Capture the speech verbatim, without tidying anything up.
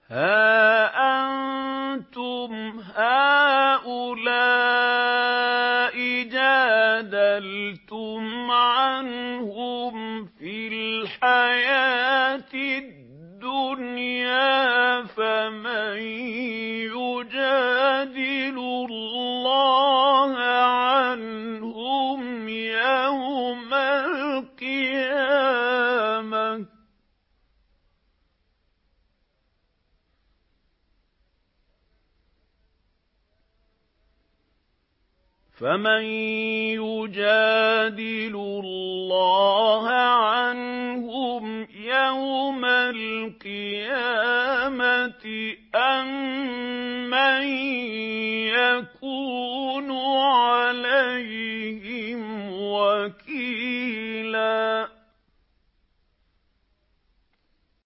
هَا أَنتُمْ هَٰؤُلَاءِ جَادَلْتُمْ عَنْهُمْ فِي الْحَيَاةِ الدُّنْيَا فَمَن يُجَادِلُ اللَّهَ عَنْهُمْ يَوْمَ الْقِيَامَةِ ۗ فَمَن يُجَادِلُ اللَّهَ عَنْهُمْ يَوْمَ الْقِيَامَةِ أَم مَّن يَكُونُ عَلَيْهِمْ وَكِيلًا